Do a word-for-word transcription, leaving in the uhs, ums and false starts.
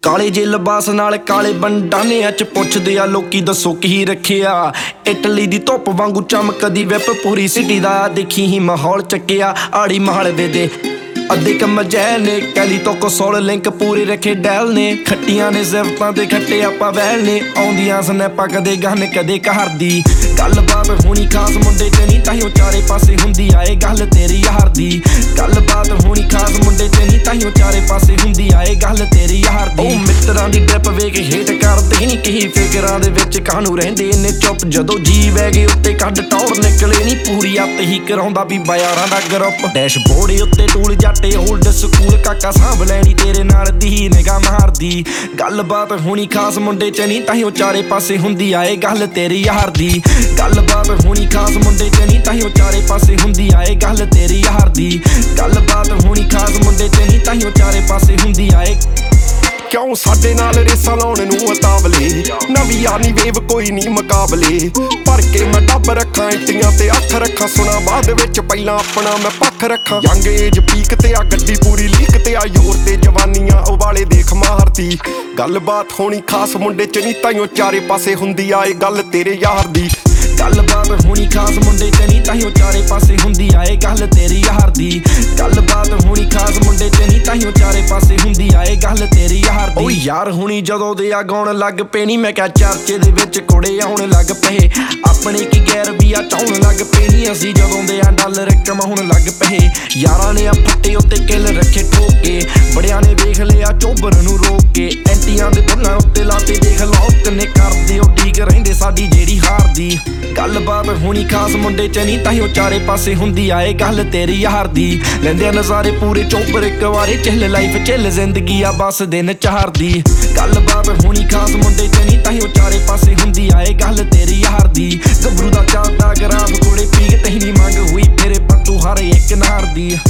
ਕਾਲੇ ਜੇ ਲਿਬਾਸ ਨਾਲ ਕਾਲੇ ਬੰਡਾਨਿਆਂ ਚ ਪੁੱਛਦੇ ਆ ਲੋਕੀ ਦੱਸੋ ਕੀ ਰੱਖਿਆ। ਇਟਲੀ ਦੀ ਧੁੱਪ ਵਾਂਗੂ ਚਮਕਦੀ ਵਿਪ ਪੂਰੀ ਸਿਟੀ ਦਾ ਦੇਖੀ ਹੀ ਮਾਹੌਲ ਚੱਕਿਆ। ਆੜੀ ਮਾਲਵੇ ਦੇ ਅੱਧੇ ਕੰਮ ਜੈ ਨੇ ਕੈਲੀ ਤੋਂ ਕੋਸੋਲ ਲਿੰਕ ਪੂਰੇ ਰੱਖੇ ਡੈਲ ਨੇ। ਖੱਟੀਆਂ ਨੇ ਜ਼ਿਫਤਾਂ ਤੇ ਖੱਟੇ ਆਪਾਂ ਵੈਲ ਨੇ ਆਉਂਦੀਆਂ ਸਨੈਪਾਂ ਕਦੇ ਗਨ ਕਦੇ ਘਰ ਦੀ ਗੱਲਬਾਤ ਹੋਣੀ ਖਾਸ ਮੁੰਡੇ ਚ ਨਹੀਂ ਤਾਈਓ ਚਾਰੇ ਪਾਸੇ ਹੁੰਦੀ ਆਏ ਗੱਲ ਤੇਰੀ ਯਾਰ ਦੀ। ਗੱਲਬਾਤ ਹੋਣੀ ਖਾਸ ਮੁੰਡੇ ਚ ਨਹੀਂ ਤਾਈਓ ਚਾਰੇ ਪਾਸੇ ਹੁੰਦੀ ਆਏ ਗੱਲ ਤੇਰੀ ਯਾਰ ਦੀ। ਉਹ ਮਿੱਤਰਾਂ ਦੀ ਡ੍ਰਿਪ ਵੇਖ ਹੇਟ ਕਰਦੇ ਨਹੀਂ ਕਹੀ ਫਿਕਰਾਂ ਦੇ ਵਿੱਚ ਕਾਹਨੂੰ ਰਹਿੰਦੇ ਨੇ ਚੁੱਪ ਜਦੋਂ ਜੀ ਵਹਿ ਗਏ ਉੱਤੇ ਕੱਢ ਟੌਰ ਨਿਕਲੇ ਨਹੀਂ ਪੂਰੀ ਅੱਤ ਹੀ ਕਰਾਉਂਦਾ ਵੀ ਬਾਜ਼ਾਰਾਂ ਦਾ ਗਰੁੱਪ। ਡੈਸ਼ਬੋਰਡ ਉੱਤੇ ਟੂਲ ਜੱਟੇ ਓਲਡ ਸਕੂਲ ਕਾਕਾ ਸਾਂਭ ਲੈਣੀ ਤੇਰੇ ਨਾਲ ਦੀ ਨਿਗਾਹ ਮਾਰਦੀ। ਗੱਲਬਾਤ ਹੋਣੀ ਖਾਸ ਮੁੰਡੇ ਚ ਨਹੀਂ ਤਾਈਓ ਚਾਰੇ ਪਾਸੇ ਹੁੰਦੀ ਆਏ ਗੱਲ ਤੇਰੀ ਯਾਰ ਦੀ। ਗੱਲਬਾਤ ਹੋਣੀ ਖਾਸ ਮੁੰਡੇ ਚ ਨਹੀਂ ਤਾਈਓ ਚਾਰੇ ਪਾਸੇ ਹੁੰਦੀ ਆਏ ਗੱਲ ਤੇਰੀ ਯਾਰ ਦੀ। ਗੱਲਬਾਤ ਹੋਣੀ ਖਾਸ ਮੁੰਡੇ ਚ ਨਹੀਂ ਤਾਈਓ ਚਾਰੇ ਪਾਸੇ ਹੁੰਦੀ ਆਏ। ਕਿਉਂ ਸਾਡੇ ਨਾਲ ਰੇਸਾਂ ਲਾਉਣ ਨੂੰ ਉਤਾਵਲੇ ਨਵੀਂ ਯਾਨੀ ਵੇਵ ਕੋਈ ਨਹੀਂ ਮੁਕਾਬਲੇ। ਭਰ ਕੇ ਮੈਂ ਡੱਬ ਰੱਖਾਂ ਇੰਟੀਆਂ ਤੇ ਅੱਖ ਰੱਖਾਂ ਸੁਣਾ ਬਾਅਦ ਵਿੱਚ ਪਹਿਲਾਂ ਆਪਣਾ ਮੈਂ ਪੱਖ ਰੱਖਾਂ। ਯੰਗ ਏਜ ਪੀਕ ਤੇ ਆ ਗੱਡੀ ਪੂਰੀ ਲੀਕ ਤੇ ਆ ਯੋਰ ਤੇ ਜਵਾਨੀਆਂ ਉਵਾਲੇ ਦੇਖ ਮਾਰਦੀ। ਗੱਲਬਾਤ ਹੋਣੀ ਖਾਸ ਮੁੰਡੇ ਚ ਨਹੀਂ ਤਾਈਓ ਚਾਰੇ ਪਾਸੇ ਹੁੰਦੀ ਆਏ ਗੱਲ ਤੇਰੇ ਯਾਰ ਦੀ। ਗੱਲਬਾਤ ਹੋਣੀ ਖਾਸ ਮੁੰਡੇ ਚ ਨਹੀਂ ਤਾਈਓ ਚਾਰੇ ਪਾਸੇ ਹੁੰਦੀ ਆਏ ਗੱਲ ਤੇਰੀ ਯਾਰ ਦੀ। ਗੱਲਬਾਤ ਹੋਣੀ ਖਾਸ ਮੁੰਡੇ ਚ ਨਹੀਂ ਤਾਈਓ ਚਾਰੇ ਪਾਸੇ ਹੁੰਦੀ ਆਏ ਗੱਲ ਤੇਰੀ ਯਾਰ ਦੀ। ਓ ਯਾਰ ਹੁਣੀ ਜਦੋਂ ਦੇ ਆ ਗਾਉਣ ਲੱਗ ਪਏ ਨੀ ਮੈਂ ਕਿਹਾ ਚਰਚੇ ਦੇ ਵਿੱਚ ਕੁੜੇ ਆਉਣ ਲੱਗ ਪਏ। ਆਪਣੇ ਕੀ ਗੈਰ ਵੀ ਆ ਚਾਉਣ ਲੱਗ ਪਏ ਨੀ ਅਸੀਂ ਜਦੋਂ ਦੇ ਆ ਡਾਲਰ ਕਮਾਉਣ ਲੱਗ ਪਏ। ਯਾਰਾਂ ਨੇ ਆ ਫੱਟੇ ਉੱਤੇ ਕਿੱਲ ਰੱਖੇ ਠੋਕੇ ਬੜਿਆਂ ਨੇ ਵੇਖ ਲਿਆ ਚੋਬਰ ਨੂੰ ਰੋਕ ਕੇ। ਐਂਟੀਆਂ ਦੇ ਬੁੱਲਾਂ ਉੱਤੇ ਲਾਤੇ ਦੇਖ ਲੋਕ ਨੇ ਕਰਦੇ ਉਹ ਠੀਕ ਰਹਿੰਦੇ ਸਾਡੀ ਜਿਹੜੀ ਹਾਰ ਦੀ। ਗੱਲਬਾਤ ਹੋਣੀ ਖਾਸ ਮੁੰਡੇ ਚ ਨਹੀਂ ਤਾਈਓ ਚਾਰੇ ਪਾਸੇ ਹੁੰਦੀ ਆਏ ਗੱਲ ਤੇਰੀ ਯਾਰ ਦੀ। ਲੈਂਦੇ ਨਜ਼ਾਰੇ ਪੂਰੇ ਚੋਬਰ ਇੱਕ ਵਾਰੇ ਚਿੱਲ ਲਾਈਫ ਚਿੱਲ ਜ਼ਿੰਦਗੀ ਆ ਬਸ ਦਿਨ ਚਾਰ ਦੀ। ਗੱਲਬਾਤ ਹੋਣੀ ਖਾਸ ਮੁੰਡੇ ਚ ਨਹੀਂ ਤਾਈਓ ਚਾਰੇ ਪਾਸੇ ਹੁੰਦੀ ਆਏ ਗੱਲ ਤੇਰੀ ਯਾਰ ਦੀ। ਗੱਭਰੂ ਦਾ ਚਾਂਦਾ ਗਰਾਬ ਕੋਲੇ ਪੀਕ ਤਹੀਂ ਨਹੀਂ ਮੰਗ ਹੋਈ ਮੇਰੇ ਪੱਟੂ ਹਰ ਇੱਕ ਨਾਰ ਦੀ।